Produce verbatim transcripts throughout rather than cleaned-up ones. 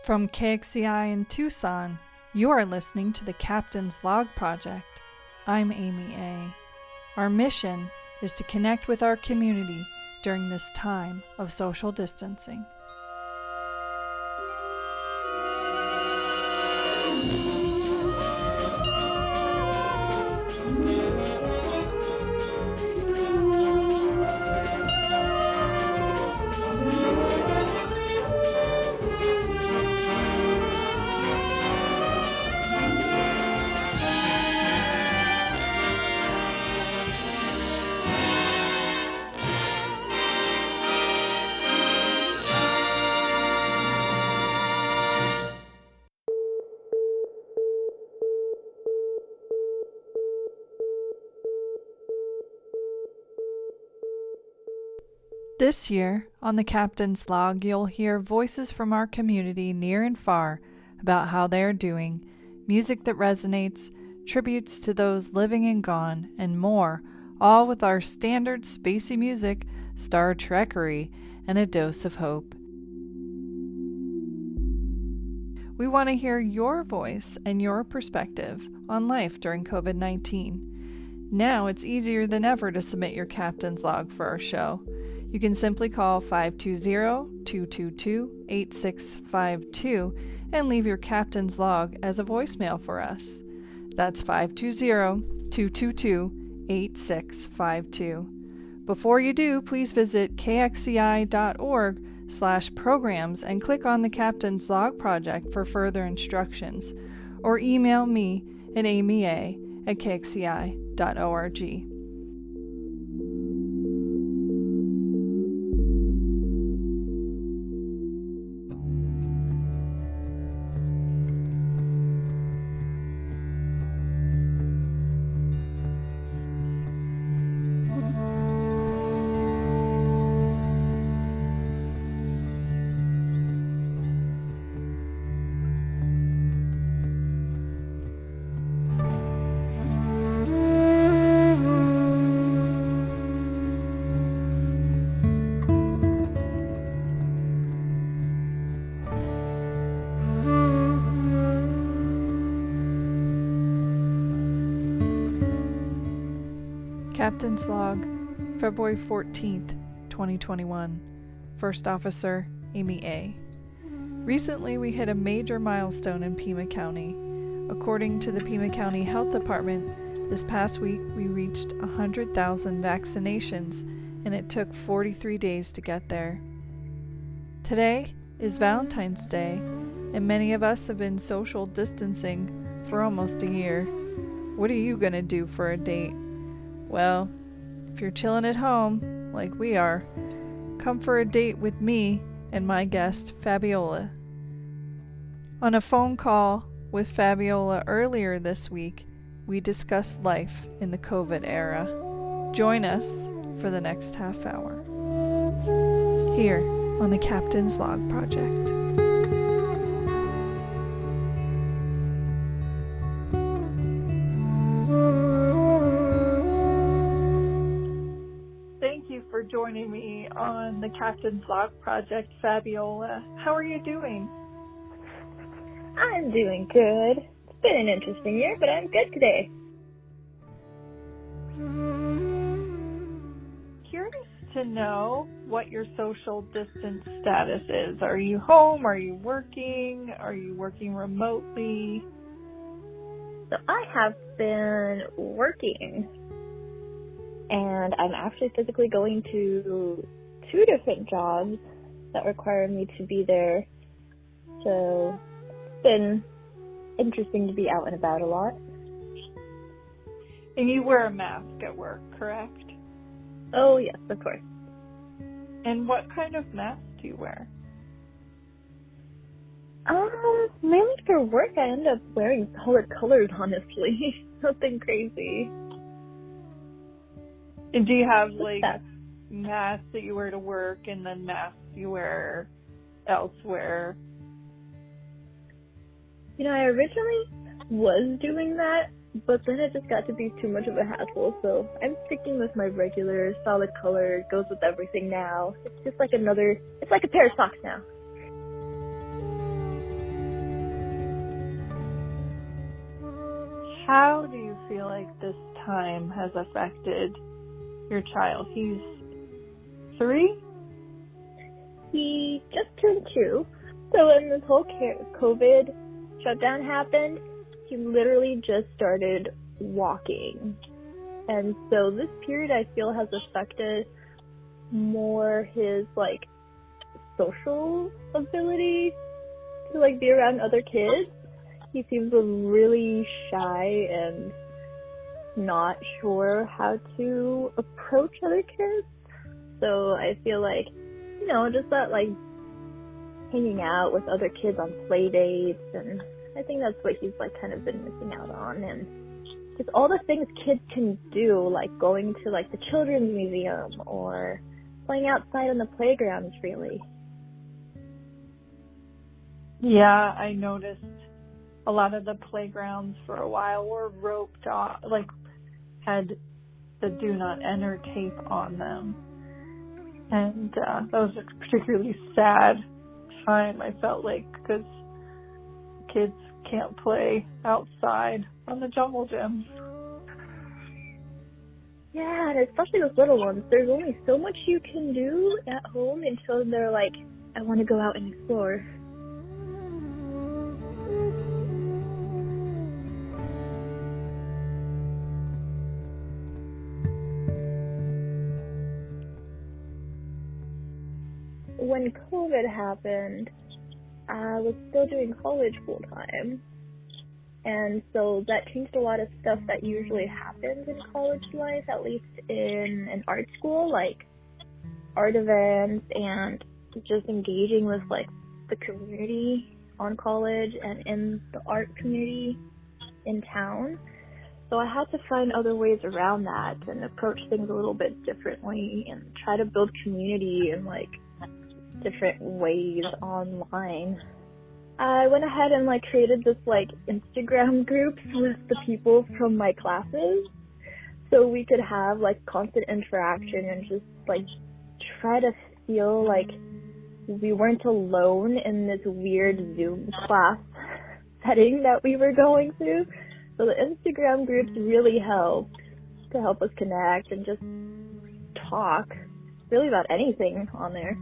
From K X C I in Tucson, you are listening to the Captain's Log Project. I'm Amy A. Our mission is to connect with our community during this time of social distancing. This year, on the Captain's Log, you'll hear voices from our community near and far about how they are doing, music that resonates, tributes to those living and gone, and more, all with our standard spacey music, Star Trekkery, and a dose of hope. We want to hear your voice and your perspective on life during covid nineteen. Now it's easier than ever to submit your Captain's Log for our show. You can simply call five two zero, two two two, eight six five two and leave your Captain's Log as a voicemail for us. That's five two zero, two two two, eight six five two. Before you do, please visit kxci.org slash programs and click on the Captain's Log Project for further instructions, or email me at amy a at kxci.org. Captain's Log, February fourteenth, twenty twenty-one. First Officer, Amy A. Recently, we hit a major milestone in Pima County. According to the Pima County Health Department, this past week we reached one hundred thousand vaccinations, and it took forty-three days to get there. Today is Valentine's Day, and many of us have been social distancing for almost a year. What are you going to do for a date? Well, if you're chilling at home, like we are, come for a date with me and my guest, Fabiola. On a phone call with Fabiola earlier this week, we discussed life in the COVID era. Join us for the next half hour, here on the Captain's Log Project. Joining me on the Captain's Log Project, Fabiola. How are you doing? I'm doing good. It's been an interesting year, but I'm good today. Curious to know what your social distance status is. Are you home? Are you working? Are you working remotely? So I have been working. And I'm actually physically going to two different jobs that require me to be there. So it's been interesting to be out and about a lot. And you wear a mask at work, correct? Oh, yes, of course. And what kind of mask do you wear? Um, mainly for work, I end up wearing colored colors, honestly. Nothing crazy. And do you have, like, masks that you wear to work and then masks you wear elsewhere? You know, I originally was doing that, but then it just got to be too much of a hassle, so I'm sticking with my regular solid color. It goes with everything now. It's just like another, it's like a pair of socks now. how do you feel like this time has affected your child? He's three? He just turned two. So when this whole COVID shutdown happened, he literally just started walking. And so this period I feel has affected more his like social ability to like be around other kids. He seems really shy and not sure how to approach other kids. So I feel like, you know, just that like hanging out with other kids on play dates, and I think that's what he's like kind of been missing out on. And just all the things kids can do, like going to like the children's museum or playing outside on the playgrounds freely. Yeah, I noticed a lot of the playgrounds for a while were roped off, like had the do not enter tape on them. And uh, that was a particularly sad time, I felt like, because kids can't play outside on the jungle gyms. Yeah, and especially those little ones. There's only so much you can do at home until they're like, I want to go out and explore. When COVID happened, I was still doing college full time. And so that changed a lot of stuff that usually happens in college life, at least in an art school, like art events and just engaging with like the community on college and in the art community in town. So I had to find other ways around that and approach things a little bit differently and try to build community in like different ways online. I went ahead and like created this like Instagram groups with the people from my classes so we could have like constant interaction and just like try to feel like we weren't alone in this weird Zoom class setting that we were going through. So the Instagram groups really helped to help us connect and just talk really about anything on there.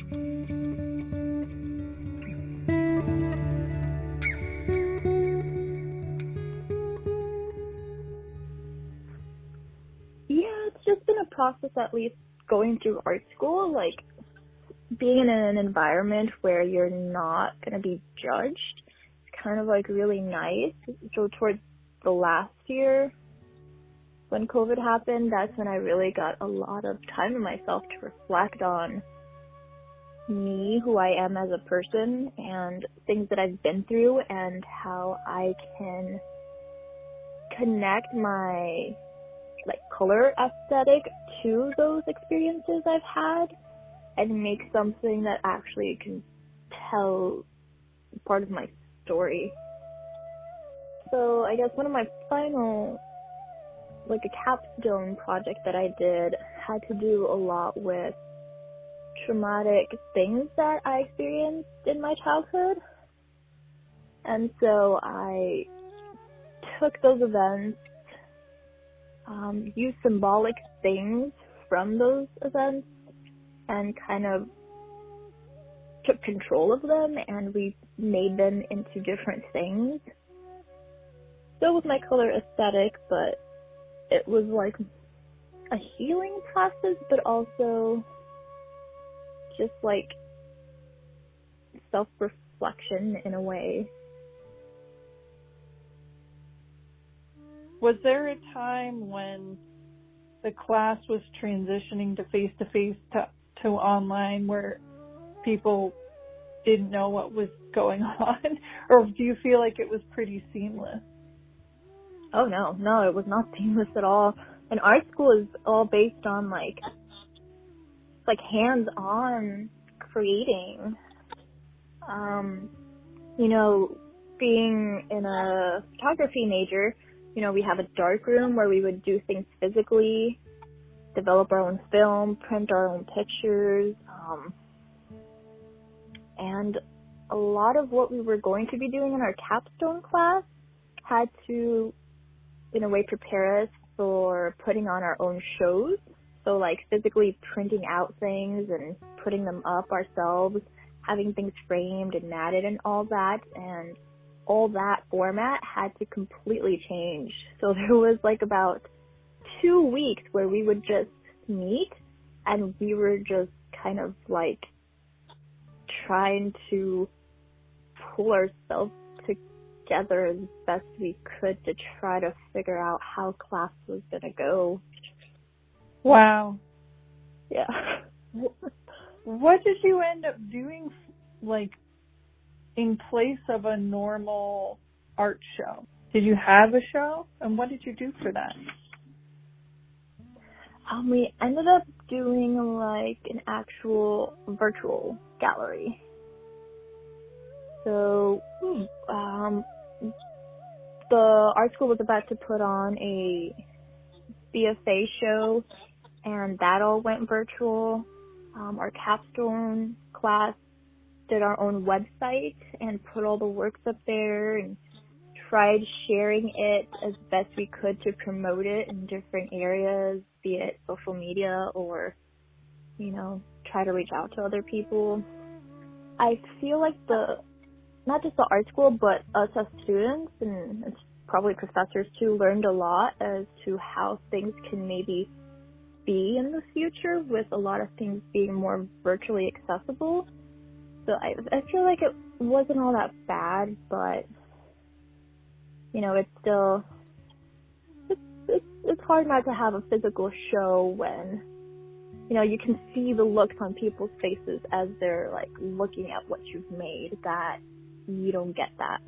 Yeah, it's just been a process, at least going through art school, like being in an environment where you're not going to be judged. It's kind of like really nice. So towards the last year when COVID happened, that's when I really got a lot of time to myself to reflect on me, who I am as a person, and things that I've been through, and how I can connect my like color aesthetic to those experiences I've had and make something that actually can tell part of my story. So I guess one of my final, like a capstone project that I did had to do a lot with traumatic things that I experienced in my childhood. And so I took those events, um, used symbolic things from those events, and kind of took control of them, and we made them into different things. Still with my color aesthetic, but it was like a healing process, but also just like self-reflection in a way. Was there a time when the class was transitioning to face-to-face to, to online where people didn't know what was going on? Or do you feel like it was pretty seamless? Oh, no. No, it was not seamless at all. And art school is all based on, like, like hands-on creating. Um, you know, being in a photography major, you know, we have a dark room where we would do things physically, develop our own film, print our own pictures, um, and a lot of what we were going to be doing in our capstone class had to in a way, prepare us for putting on our own shows. So, like, physically printing out things and putting them up ourselves, having things framed and matted and all that. And all that format had to completely change. So there was, like, about two weeks where we would just meet and we were just kind of, like, trying to pull ourselves together as best we could to try to figure out how class was going to go. Wow. Yeah. What did you end up doing, like, in place of a normal art show? Did you have a show? And what did you do for that? Um, we ended up doing, like, an actual virtual gallery. So, um, the art school was about to put on a B F A show, and that all went virtual. Um, our capstone class did our own website and put all the works up there and tried sharing it as best we could to promote it in different areas, be it social media or, you know, try to reach out to other people. I feel like the, not just the art school, but us as students and it's probably professors too, learned a lot as to how things can maybe be in the future with a lot of things being more virtually accessible. So I, I feel like it wasn't all that bad, but, you know, it's still, it's, it's, it's hard not to have a physical show when, you know, you can see the looks on people's faces as they're, like, looking at what you've made, that you don't get that.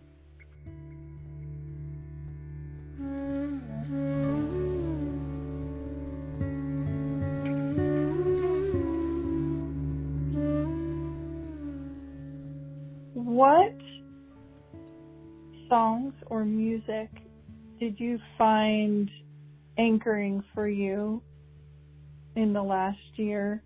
What songs or music did you find anchoring for you in the last year?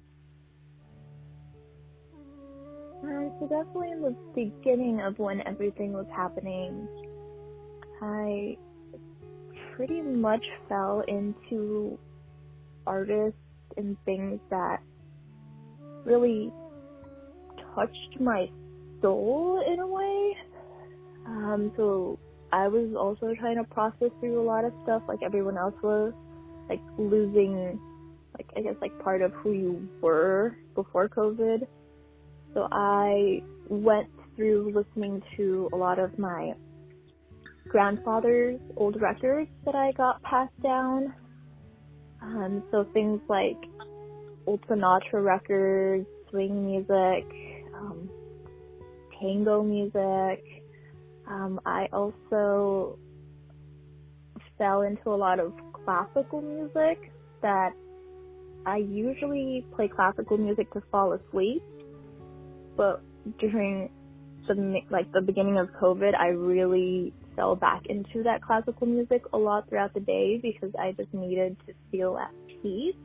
Um, so definitely in the beginning of when everything was happening, I pretty much fell into artists and things that really touched my soul in a way. Um, so I was also trying to process through a lot of stuff like everyone else was, like losing, like I guess like part of who you were before COVID. So I went through listening to a lot of my grandfather's old records that I got passed down. Um, so things like old Sinatra records, swing music, um, tango music. Um, I also fell into a lot of classical music that I usually play classical music to fall asleep, but during the, like the beginning of COVID, I really fell back into that classical music a lot throughout the day because I just needed to feel at peace.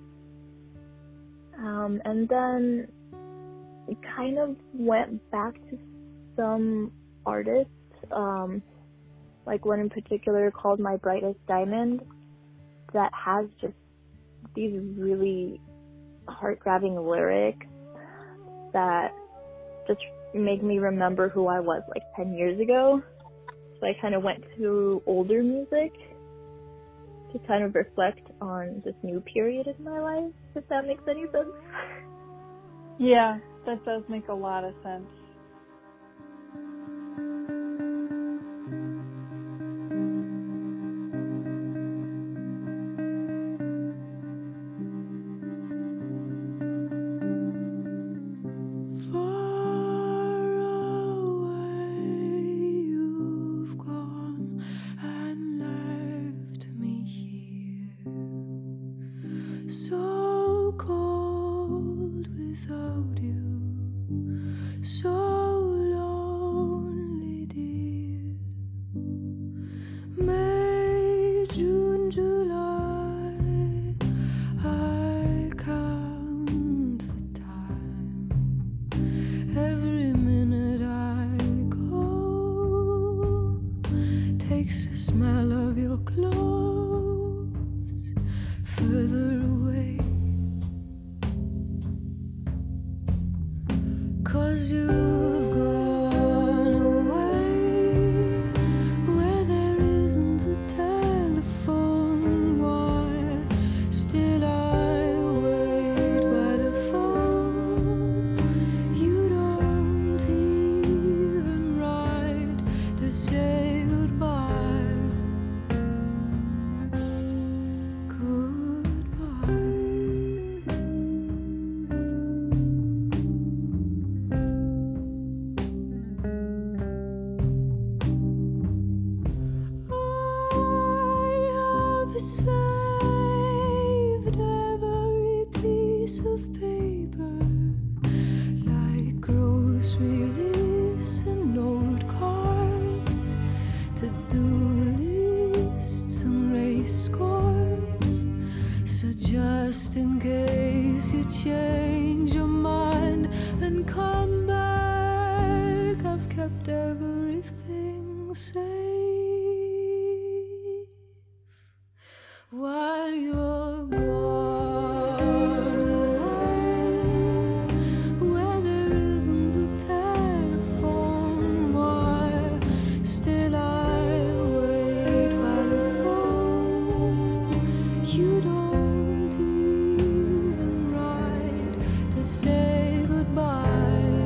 Um, and then it kind of went back to some artists, um, like one in particular called My Brightest Diamond, that has just these really heart-grabbing lyrics that just make me remember who I was like ten years ago. So I kind of went to older music to kind of reflect on this new period in my life, if that makes any sense. Yeah, that does make a lot of sense. So cold without you, so takes the smell of your clothes further away. 'Cause you've gone away where there isn't a telephone wire. Still I wait by the phone. You don't even write to say goodbye. Goodbye. Saved every piece of paper, like grocery lists and note cards, to-do lists and race scores. So just in case you change your mind and come back, I've kept everything safe. While you're gone away, where there isn't a telephone wire, still I wait by the phone. You don't even write to say goodbye.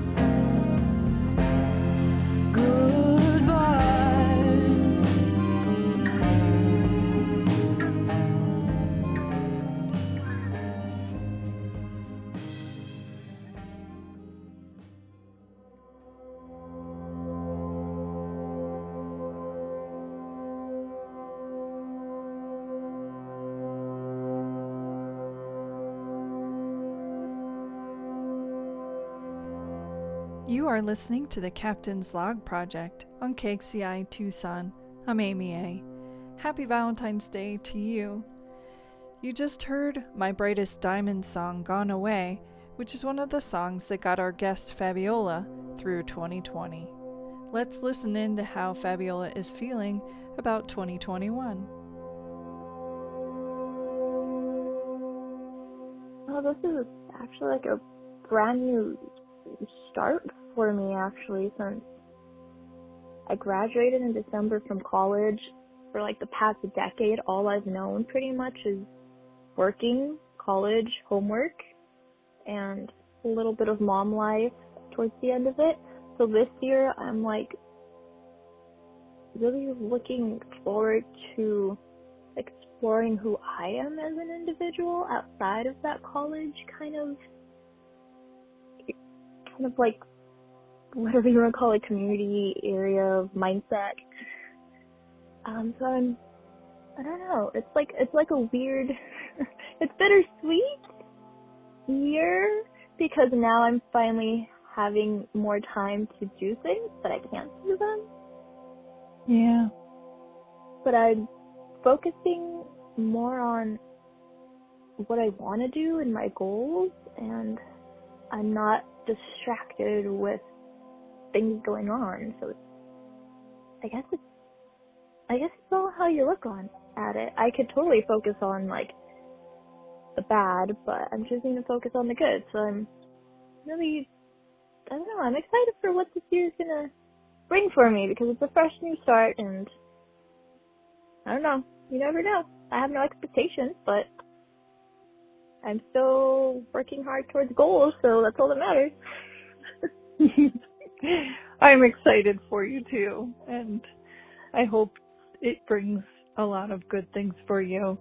Goodbye. You are listening to the Captain's Log Project on K X C I Tucson. I'm Amy A. Happy Valentine's Day to you. You just heard My Brightest Diamond song, Gone Away, which is one of the songs that got our guest Fabiola through twenty twenty. Let's listen in to how Fabiola is feeling about twenty twenty-one. Oh, this is actually like a brand new start for me, actually, since I graduated in December from college. For like the past decade, all I've known pretty much is working, college, homework, and a little bit of mom life towards the end of it. So this year, I'm like really looking forward to exploring who I am as an individual outside of that college kind of kind of like whatever you want to call it, community area of mindset. Um, so I'm, I don't know, it's like, it's like a weird, it's bittersweet year, because now I'm finally having more time to do things, but I can't do them. Yeah. But I'm focusing more on what I want to do and my goals, and I'm not distracted with things going on. So it's, I guess it's, I guess it's all how you look on at it. I could totally focus on like the bad, but I'm choosing to focus on the good. So I'm really, I don't know, I'm excited for what this year is gonna bring for me, because it's a fresh new start, and I don't know, you never know. I have no expectations, but I'm still working hard towards goals, so that's all that matters. I'm excited for you too, and I hope it brings a lot of good things for you.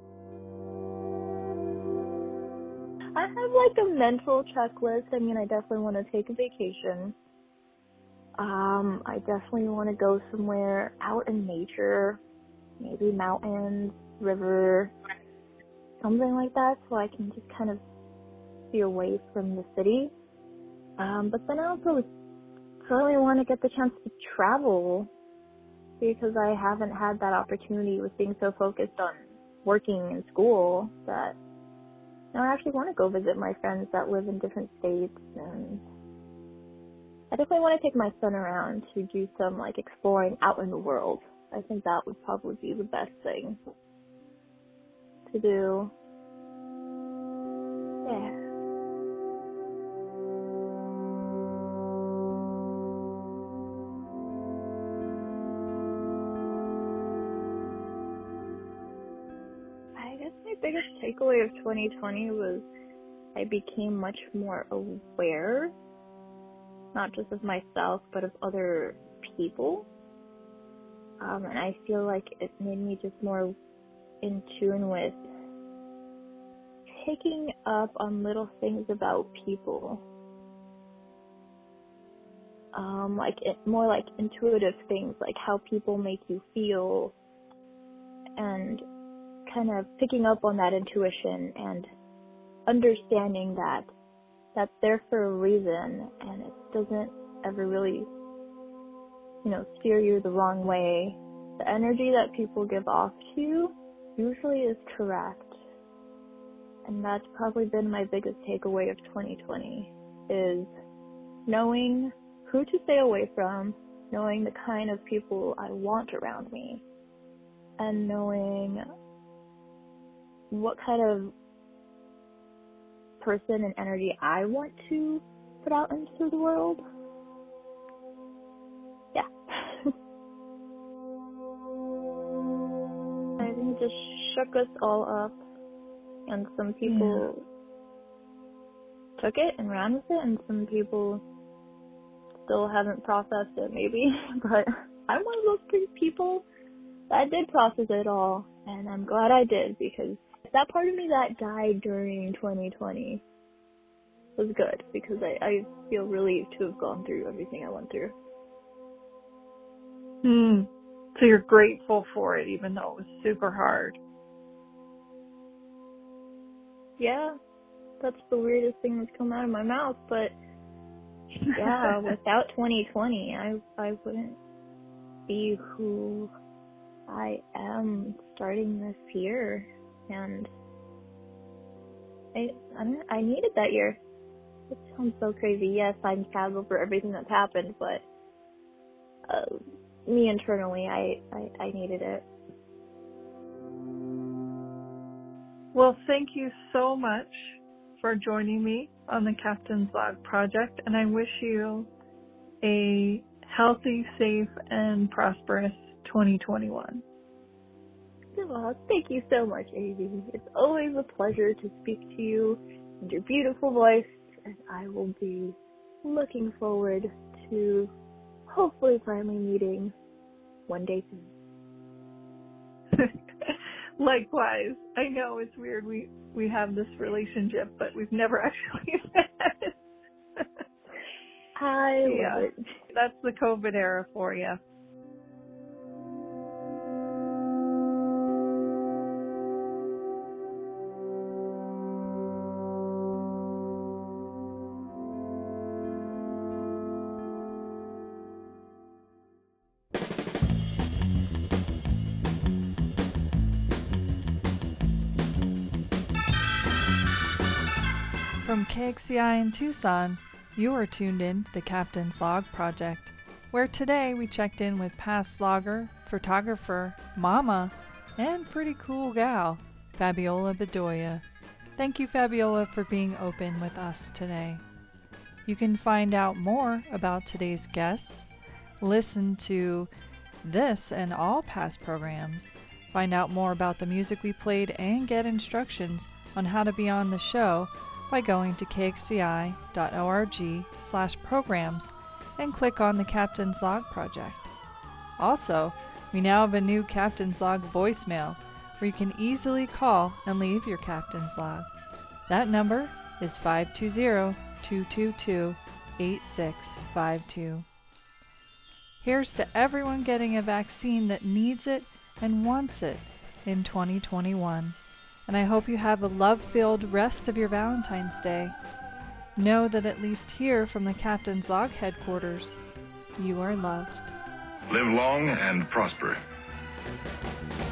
I have like a mental checklist. I mean, I definitely want to take a vacation. Um, I definitely want to go somewhere out in nature, maybe mountains, river, something like that, so I can just kind of be away from the city. Um, but then I also certainly want to get the chance to travel, because I haven't had that opportunity with being so focused on working in school that now I actually want to go visit my friends that live in different states, and I definitely want to take my son around to do some like exploring out in the world. I think that would probably be the best thing to do. Yeah. I guess my biggest takeaway of twenty twenty was I became much more aware, not just of myself, but of other people. Um, and I feel like it made me just more in tune with picking up on little things about people. Um, like it, more like intuitive things, like how people make you feel, and kind of picking up on that intuition and understanding that that's there for a reason, and it doesn't ever really, you know, steer you the wrong way. The energy that people give off to you usually is correct. And that's probably been my biggest takeaway of twenty twenty, is knowing who to stay away from, knowing the kind of people I want around me, and knowing what kind of person and energy I want to put out into the world. Yeah. I think it just shook us all up, and some people yeah. took it and ran with it, and some people still haven't processed it, maybe. But I'm one of those three people that did process it all, and I'm glad I did, because that part of me that died during twenty twenty was good, because I, I feel relieved to have gone through everything I went through. Hmm. So you're grateful for it, even though it was super hard. Yeah, that's the weirdest thing that's come out of my mouth, but yeah, without twenty twenty, I I wouldn't be who I am starting this year, and I I, I needed that year. It sounds so crazy. Yes, I'm sad over everything that's happened, but uh, me internally, I, I I needed it. Well, thank you so much for joining me on the Captain's Log Project, and I wish you a healthy, safe, and prosperous twenty twenty-one. Well, thank you so much, Amy. It's always a pleasure to speak to you and your beautiful voice, and I will be looking forward to hopefully finally meeting one day soon. Likewise. I know it's weird. We we have this relationship, but we've never actually met. I yeah, love it. That's the COVID era for you. From K X C I in Tucson, you are tuned in to the Captain's Log Project, where today we checked in with past logger, photographer, mama, and pretty cool gal, Fabiola Bedoya. Thank you, Fabiola, for being open with us today. You can find out more about today's guests, listen to this and all past programs, find out more about the music we played, and get instructions on how to be on the show by going to kxci.org slash programs and click on the Captain's Log Project. Also, we now have a new Captain's Log voicemail where you can easily call and leave your Captain's Log. That number is five two zero, two two two, eight six five two. Here's to everyone getting a vaccine that needs it and wants it in twenty twenty-one. And I hope you have a love-filled rest of your Valentine's Day. Know that at least here from the Captain's Log headquarters, you are loved. Live long and prosper.